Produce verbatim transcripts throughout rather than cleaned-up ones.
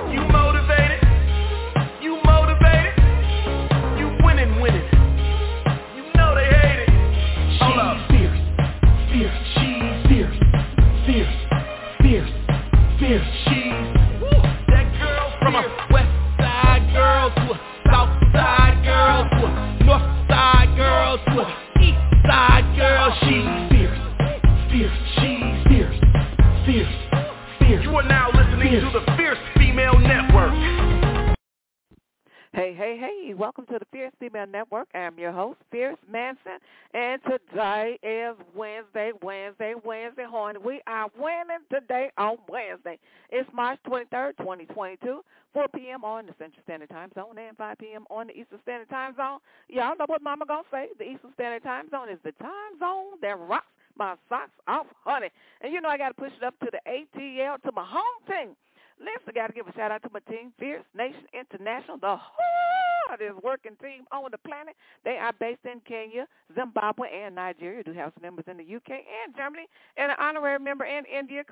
You motivated? You motivated? You winning, winning. You know they hate it. Hold up. Fierce, fierce, she's fierce, fierce, fierce, fierce, she's. Woo, that girl from a west side girl to a south side girl to a north side girl to a east side girl. She's fierce, fierce, she's fierce, fierce, fierce. You are now listening fierce. to the Fierce Female Network. Hey, hey, hey, welcome to the Fierce Female Network. I'm your host, Fierce Manson, and today is Wednesday, Wednesday, Wednesday, horny. We are winning today on Wednesday. It's March twenty-third, twenty twenty-two, four p.m. on the Central Standard Time Zone and five p.m. on the Eastern Standard Time Zone. Y'all know what Mama gonna say. The Eastern Standard Time Zone is the time zone that rocks my socks off, honey. And you know I got to push it up to the A T L, to my home team. Listen, got to give a shout-out to my team, Fierce Nation International, the hardest working team on the planet. They are based in Kenya, Zimbabwe, and Nigeria. Do have some members in the U K and Germany, and an honorary member in India.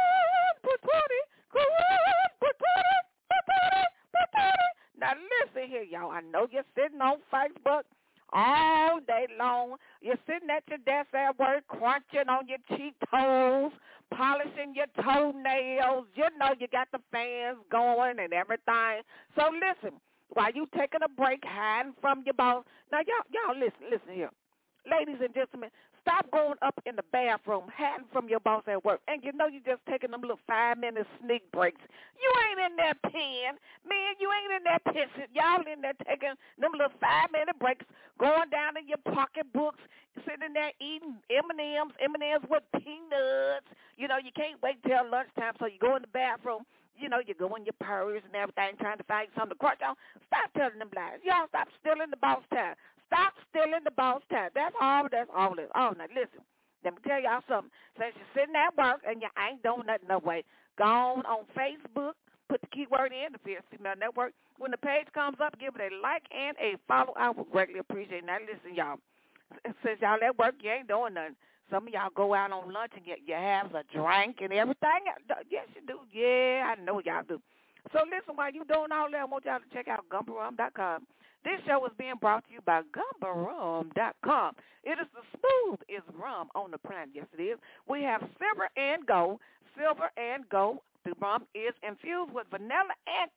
Now, listen here, y'all. I know you're sitting on Facebook all day long. You're sitting at your desk at work, crunching on your cheek toes, polishing your toenails. You know you got the fans going and everything. So listen, while you taking a break, hiding from your boss. Now, y'all, y'all listen, listen here. Ladies and gentlemen, stop going up in the bathroom, hiding from your boss at work. And you know you just taking them little five-minute sneak breaks. You ain't in there peeing. Man, you ain't in there pissing. Y'all in there taking them little five-minute breaks, going down in your pocketbooks, sitting there eating M and M's, M and M's with peanuts. You know, you can't wait till lunchtime, so you go in the bathroom. You know, you go in your purse and everything, trying to find something to crunch on. Stop telling them lies. Y'all stop stealing the boss time. Stop stealing the boss time. That's all. That's all. That's all. Now, listen. Let me tell y'all something. Since you're sitting at work and you ain't doing nothing no way, go on on Facebook, put the keyword in, the Fierce Female Network. When the page comes up, give it a like and a follow. I would greatly appreciate it. Now, listen, y'all. Since y'all at work, you ain't doing nothing. Some of y'all go out on lunch and get you have a drink and everything. Yes, you do. Yeah, I know y'all do. So listen, while you doing all that, I want y'all to check out gumba rum dot com. This show is being brought to you by gumba rum dot com. It is the smoothest rum on the planet. Yes, it is. We have silver and gold. Silver and gold. The rum is infused with vanilla and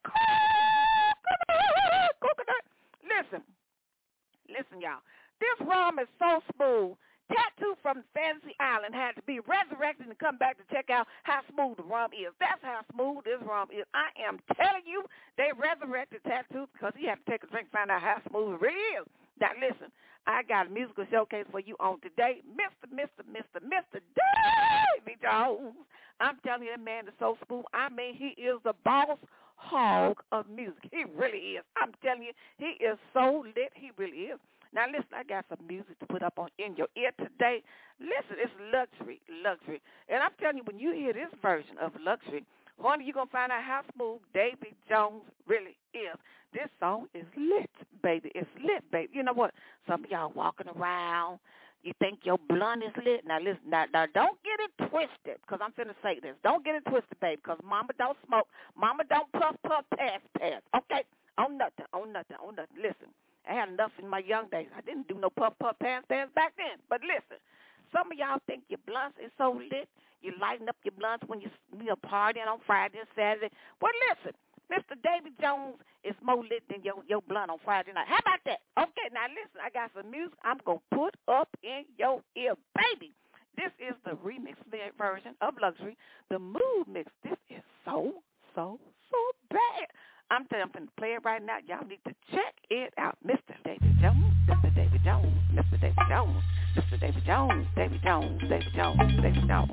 coconut. Listen. Listen, y'all. This rum is so smooth. Tattoo from Fantasy Island had to be resurrected and come back to check out how smooth the rum is. That's how smooth this rum is. I am telling you, they resurrected Tattoo because he had to take a drink to find out how smooth it really is. Now, listen, I got a musical showcase for you on today. Mister Mister Mister Mister Davy Jones. I'm telling you, that man is so smooth. I mean, he is the boss hog of music. He really is. I'm telling you, he is so lit. He really is. Now, listen, I got some music to put up on in your ear today. Listen, it's luxury, luxury. And I'm telling you, when you hear this version of luxury, honey, you're going to find out how smooth Davy Jones really is. This song is lit, baby. It's lit, baby. You know what? Some of y'all walking around, you think your blunt is lit. Now, listen, now, now don't get it twisted, because I'm finna say this. Don't get it twisted, baby, because mama don't smoke. Mama don't puff, puff, pass, pass. Okay? On nothing, on nothing, on nothing. Listen. I had enough in my young days. I didn't do no puff, puff, pass, pass back then. But listen, some of y'all think your blunts is so lit. You lighten up your blunts when you, you know, partying on Friday and Saturday. Well, listen, Mister Davy Jones is more lit than your, your blunt on Friday night. How about that? Okay, now listen, I got some music I'm going to put up in your ear, baby. This is the remix version of Luxury, the Mood Mix. This is so, so, so bad. I'm telling you, I'm going to play it right now. Y'all need to check it out. Mister Davy Jones, Mister Davy Jones, Mister Davy Jones, Mister Davy Jones, Davy Jones, Davy Jones, Davy Jones.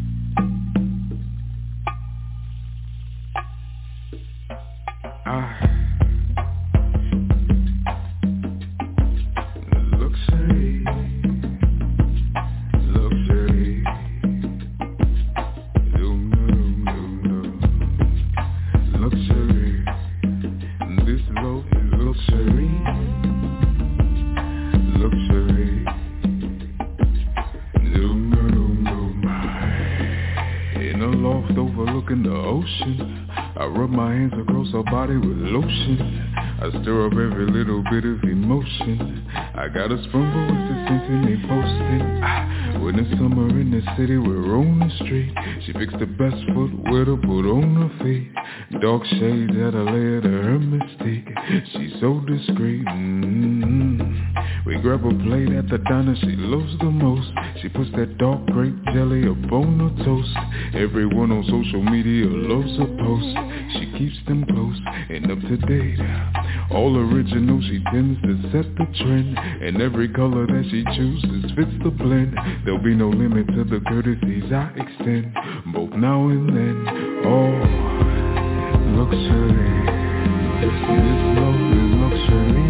Ah. Luxury, luxury. No, no, no, no. Luxury. This love is luxury, luxury. No, no, no, my. In a loft overlooking the ocean, I rub my my hands across her body with lotion. I stir up every little bit of emotion. I got a spoon, but what's the sense in me boasting? Ah, when it's summer in the city, we're on the street. She picks the best footwear to put on her feet. Dark shades add a layer to her mystique. She's so discreet. Mm-hmm. We grab a plate at the diner she loves the most. She puts that dark grape jelly up on her toast. Everyone on social media loves her post. She keeps them close and up to date. All original, she tends to set the trend. And every color that she chooses fits the blend. There'll be no limit to the courtesies I extend, both now and then. Oh, luxury. This love is luxury.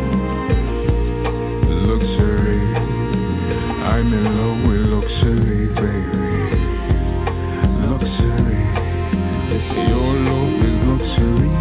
Luxury. I'm in love with luxury, baby. Luxury. Your love is luxury.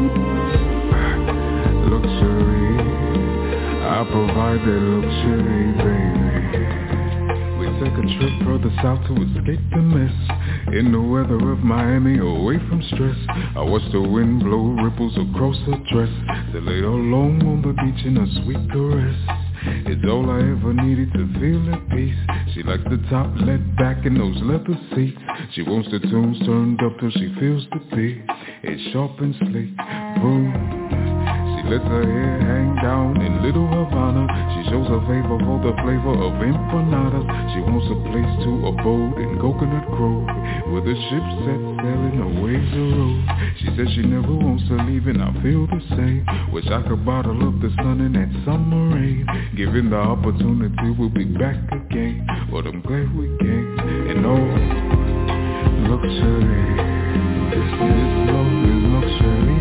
Luxury. I provide that luxury, baby. We take a trip further south to escape the mess. In the weather of Miami, away from stress. I watch the wind blow ripples across her dress. They lay alone on the beach in a sweet caress. It's all I ever needed to feel at peace. She likes the top let back in those leather seats. She wants the tunes turned up till she feels the beat. It's sharp and sleek, boom. She lets her hair hang down in Little Havana. She shows her favor for the flavor of empanadas. She wants a place to abode in Coconut Grove, where the ship sets sailing the waves of road. She says she never wants to leave and I feel the same. Wish I could bottle up the sun in that summer rain. Given the opportunity we'll be back again, but I'm glad we came. And oh, luxury. This, this love is luxury.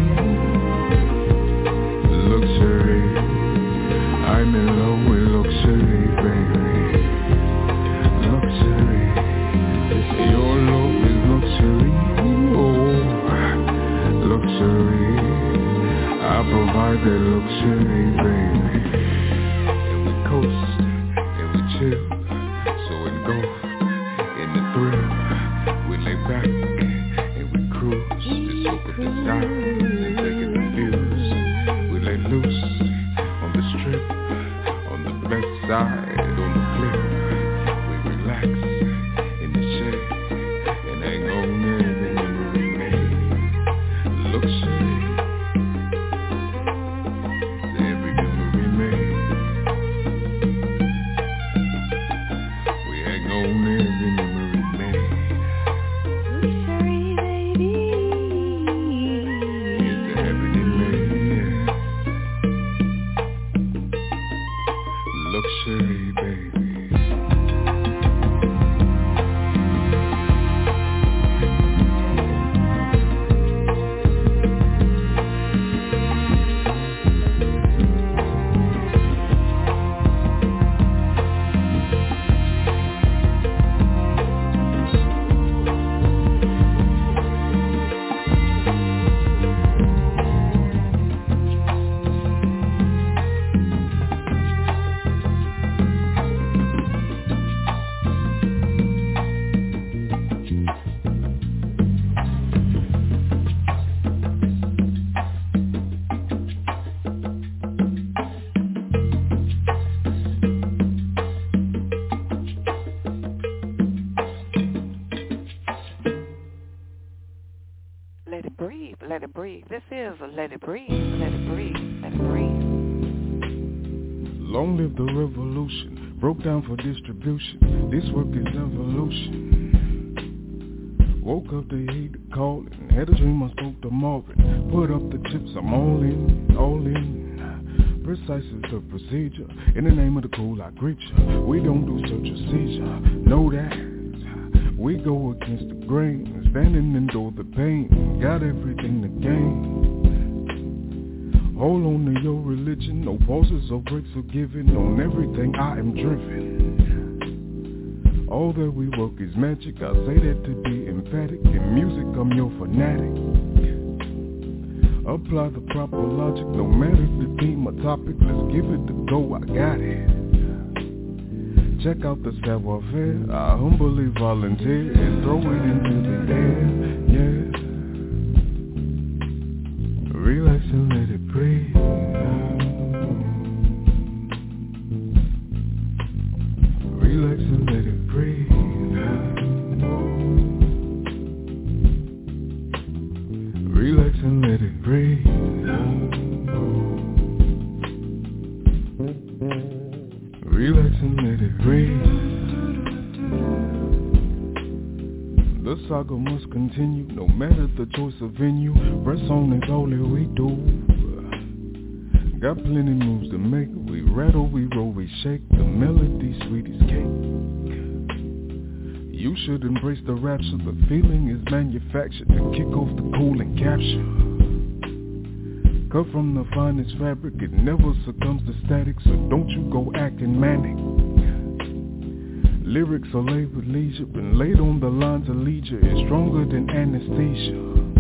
Luxury. I'm in love with luxury, baby. Luxury. Your love is luxury. Oh, luxury. I provide that luxury, baby. And we coast, and we chill, so engulfed in the thrill. We lay back, and we cruise, just soak up the sounds and take in the views. We lay loose on the strip, on the best side, on the cliff. We relax in the shade, and hang on every memory made. Luxury. Every memory made. We hang on every memory made. Luxury, baby. Here's to everything made. Luxury, baby. Let it breathe, let it breathe. This is a let it breathe, let it breathe, let it breathe. Long live the revolution, broke down for distribution. This work is evolution. Woke up to heat the calling, had a dream I spoke to Marvin. Put up the chips, I'm all in, all in. Precise is the procedure, in the name of the cool I greet you. We don't do search or seizure, know that. We go against the grain, standing endure the pain. Got everything to gain. Hold on to your religion, no pauses or breaks are given. On everything I am driven. All that we work is magic, I say that to be emphatic. In music I'm your fanatic. Apply the proper logic, no matter the theme or topic. Let's give it the go, I got it. Check out the savoir-faire, I humbly volunteer and throw it into the air, yeah. Relax and let it breathe. Relax and let it breathe. The saga must continue, no matter the choice of venue. Press on is all that we do. Got plenty moves to make. We rattle, we roll, we shake. The melody sweet as cake. You should embrace the rapture. The feeling is manufactured to kick off the cool and capture. Cut from the finest fabric, it never succumbs to static. So don't you go acting manic. Lyrics are laid with leisure and laid on the lines of leisure is stronger than anesthesia.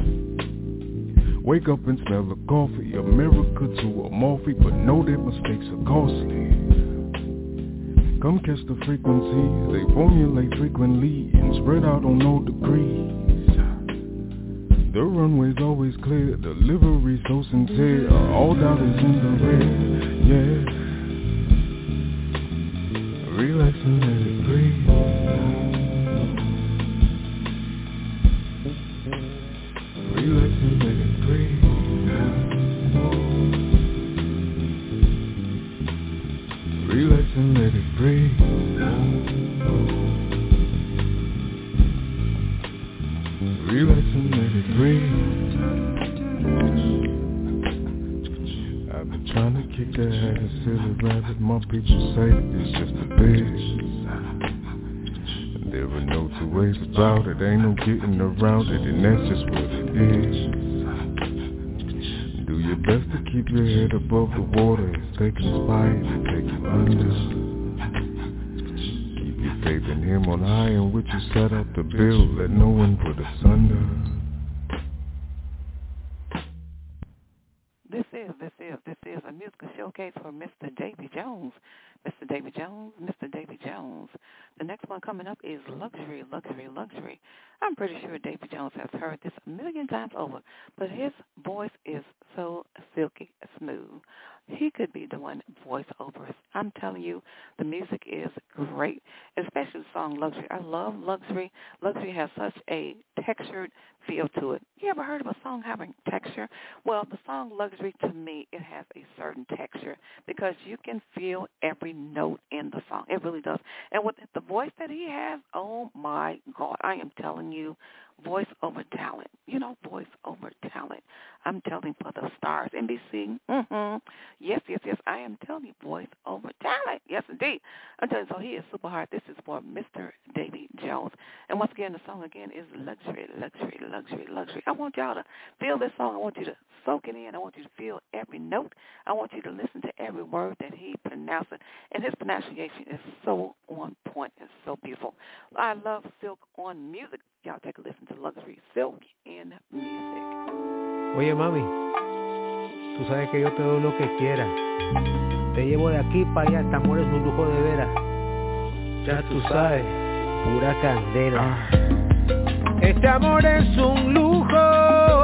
Wake up and smell the coffee, America to Amalfi, but know that mistakes are costly. Come catch the frequencies, they formulate frequently and spread out on no degrees. The runway's always clear, delivery so sincere, all dollars in the red, yeah. Relax and let it breathe. Relax and let it breathe. Relax and let it breathe. Relax and let it breathe. I've been trying to kick that head and silly rabbit. My people say it's just a bitch. There are no two ways about it. Ain't no getting around it, and that's just what it is. Do your best to keep your head above the water. It's taking inspired to take you under. Keep your faith in him on high in which you set out to build. Let no one put us under. This is, this is, this is a musical showcase for Mister Davy Jones. Mister Davy Jones, Mister Davy Jones. The next one coming up is Luxury, Luxury, Luxury. I'm pretty sure Davy Jones has heard this a million times over, but his voice is so silky smooth. He could be doing voiceovers. I'm telling you, the music is great, especially the song Luxury. I love Luxury. Luxury has such a textured feel to it. You ever heard of a song having texture? Well, the song Luxury, to me, it has a certain texture because you can feel every note in the song. It really does. And with the voice that he has, oh, my God, I am telling you, voice over talent. You know, voice over talent. I'm telling for the stars. N B C, mm-hmm. Yes, yes, yes, I am telling you, voice over talent. Yes, indeed. I'm telling you, so he is super hard. This is for Mister Davy Jones. And once again, the song again is Luxury, Luxury, Luxury, Luxury. I want y'all to feel this song. I want you to soak it in. I want you to feel every note. I want you to listen to every word that he pronounces. And his pronunciation is so on point and so beautiful. I love Silk on music. Y'all take a listen to Luxury, Silk in music. Oye, mami, tú sabes que yo te doy lo que quieras. Te llevo de aquí para allá, este amor es un lujo de veras. Ya tú sabes, pura candela. Este amor es un lujo.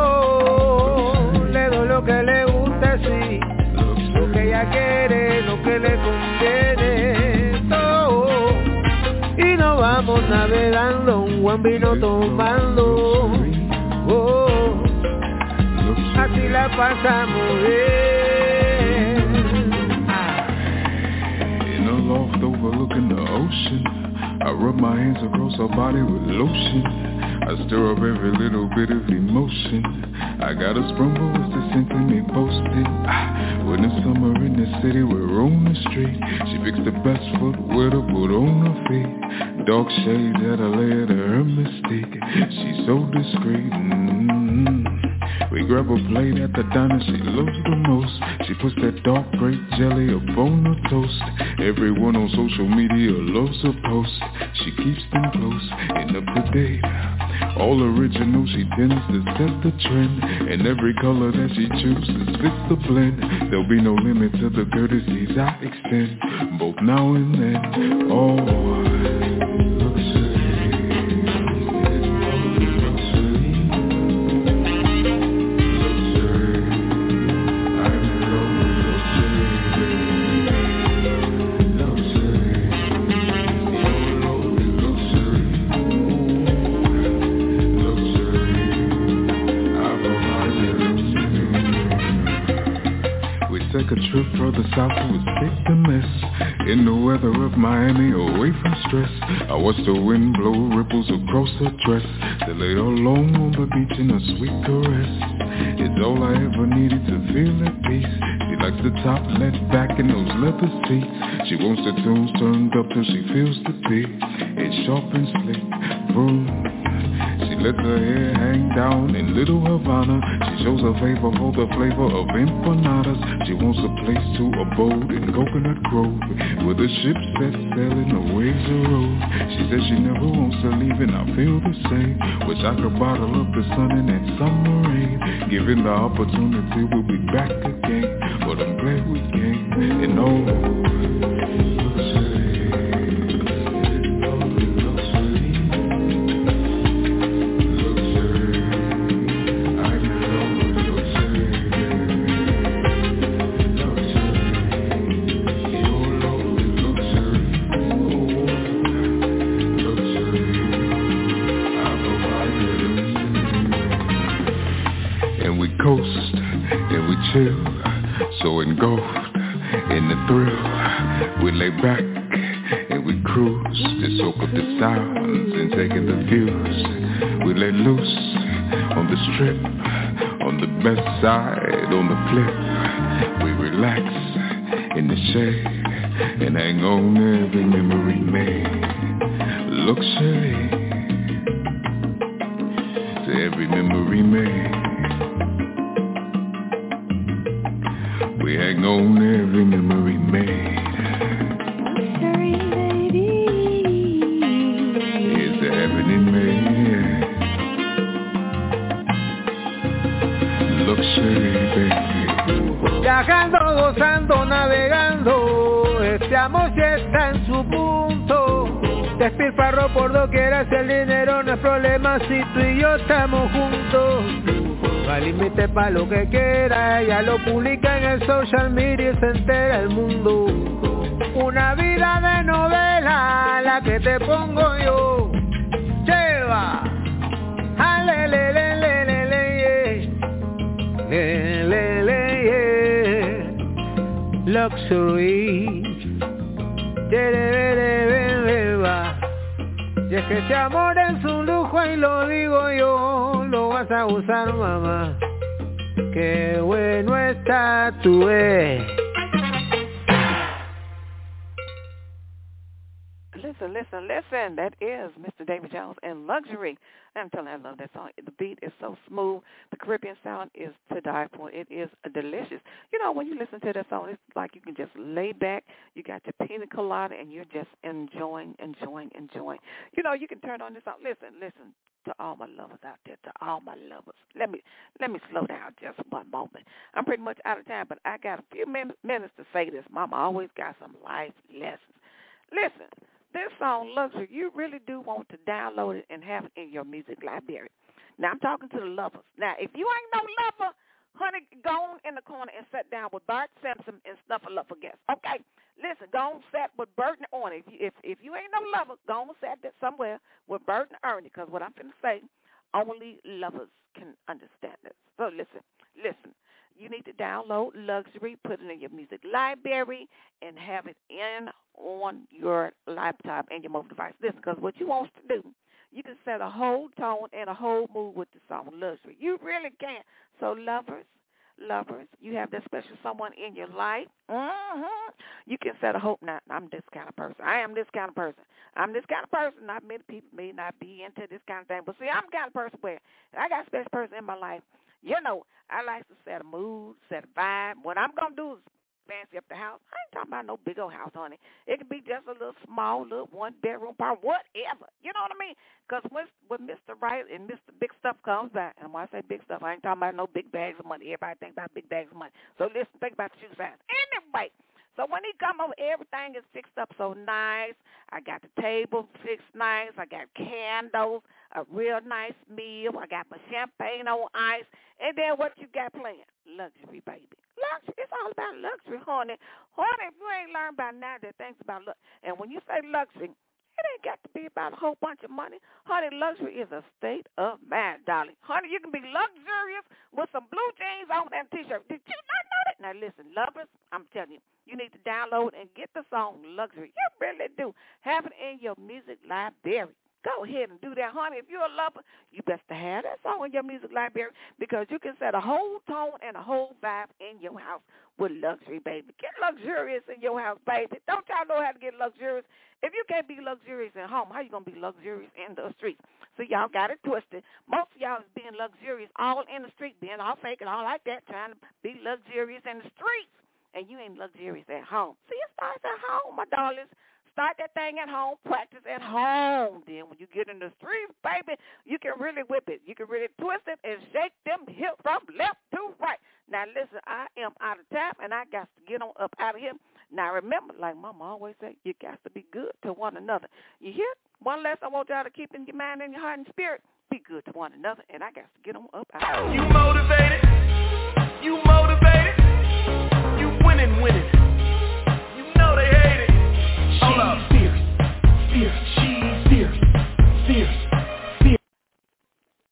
Le doy lo que le gusta, sí. Lo que ella quiere, lo que le conviene. Todo. Y nos vamos navegando, un buen vino tomando. Oh. Así la pasamos bien. In a loft overlooking the ocean, I rub my hands across her body with lotion. I stir up every little bit of emotion. I got a sprung, but what's the sense of me boasting? Ah, when it's summer in the city, we're on the street. She picks the best footwear to put on her feet. Dark shades add a layer to her mystique. She's so discreet. Mm-hmm. We grab a plate at the diner she loves the most. She puts that dark grape jelly up on her toast. Everyone on social media loves her post. She keeps them close and up to date. All original, she tends to set the trend. And every color that she chooses fits the blend. There'll be no limit to the courtesies I extend, both now and then. Oh, take a trip further south to escape the mess. In the weather of Miami, away from stress. I watch the wind blow ripples across her dress. They lay her alone on the beach in a sweet caress. It's all I ever needed to feel at peace. She likes the top let back in those leather seats. She wants the tunes turned up till she feels the beat. It's sharp and slick, boom. She lets her hair hang down in Little Havana. She shows her favor for the flavor of empanadas. She wants a place to abode in Coconut Grove, where the ship sets sail and the waves erode. She says she never wants to leave and I feel the same. Wish I could bottle up the sun in that summer rain. Given the opportunity we'll be back again. But I'm glad we came and oh. So engulfed in the thrill, we lay back and we cruise to soak up the sounds and take in the views. We lay loose on the strip, on the best side, on the flip. We relax in the shade and hang on every memory made. Luxury to every memory made. We hang on every memory made. Luxury, baby. Here's the heaven it made. Luxury, baby. Viajando, gozando, navegando, este amor ya está en su punto. Despilfarro por doquier, hace el dinero no es problema si tú y yo estamos juntos. Al límite pa' lo que quiera, ella lo publica en el social media y se entera el mundo. Una vida de novela, la que te pongo yo. Lleva, ale, le, le, le, le, le, le, le, le, luxury, le, le, le, le, va. Y es que ese amor es un lujo y lo digo yo, lo vas a usar mamá, qué bueno está tu eh. Listen, listen, listen. That is Mister David Jones and Luxury. I'm telling you, I love that song. The beat is so smooth. The Caribbean sound is to die for. It is delicious. You know, when you listen to that song, it's like you can just lay back. You got your pina colada, and you're just enjoying, enjoying, enjoying. You know, you can turn on this song. Listen, listen to all my lovers out there, to all my lovers. Let me let me slow down just one moment. I'm pretty much out of time, but I got a few min- minutes to say this. Mama always got some life lessons. Listen. This song, Luxury, you really do want to download it and have it in your music library. Now, I'm talking to the lovers. Now, if you ain't no lover, honey, go on in the corner and sit down with Bart Simpson and Snuffle Up for guests. Okay? Listen, go on sit with Bert and Ernie. If you, if, if you ain't no lover, go on sit there somewhere with Bert and Ernie, because what I'm going to say, only lovers can understand this. So listen, listen. You need to download Luxury, put it in your music library, and have it in on your laptop and your mobile device. Listen, because what you want to do, you can set a whole tone and a whole mood with the song Luxury. You really can. So lovers, lovers, you have that special someone in your life. Mm-hmm. You can set a hope. Now, I'm this kind of person. I am this kind of person. I'm this kind of person. Not many people may not be into this kind of thing. But see, I'm the kind of person where I got a special person in my life. You know, I like to set a mood, set a vibe. What I'm going to do is fancy up the house. I ain't talking about no big old house, honey. It can be just a little small, little one-bedroom apartment, whatever. You know what I mean? Because when, when Mister Right and Mister Big Stuff comes back, and when I say big stuff, I ain't talking about no big bags of money. Everybody thinks about big bags of money. So listen, think about the shoe size. Anyway, so when he come over, everything is fixed up so nice. I got the table fixed nice. I got candles, a real nice meal. I got my champagne on ice. And then what you got playing? Luxury, baby. Luxury. It's all about luxury, honey. Honey, if you ain't learned by now that things about luxury. And when you say luxury, it ain't got to be about a whole bunch of money. Honey, luxury is a state of mind, darling. Honey, you can be luxurious with some blue jeans on and a T-shirt. Did you not know that? Now, listen, lovers, on luxury. You really do. Have it in your music library. Go ahead and do that, honey. If you're a lover, you best to have that song in your music library because you can set a whole tone and a whole vibe in your house with luxury, baby. Get luxurious in your house, baby. Don't y'all know how to get luxurious? If you can't be luxurious at home, how you going to be luxurious in the streets? So y'all got it twisted. Most of y'all is being luxurious all in the street, being all fake and all like that, trying to be luxurious in the streets, and you ain't luxurious at home. See, it starts at home, my darlings. Start that thing at home, practice at home. Then when you get in the streets, baby, you can really whip it. You can really twist it and shake them hips from left to right. Now, listen, I am out of time, and I got to get on up out of here. Now, remember, like Mama always say, you got to be good to one another. You hear? One less I want y'all to keep in your mind and your heart and spirit. Be good to one another, and I got to get on up out of here. You motivated?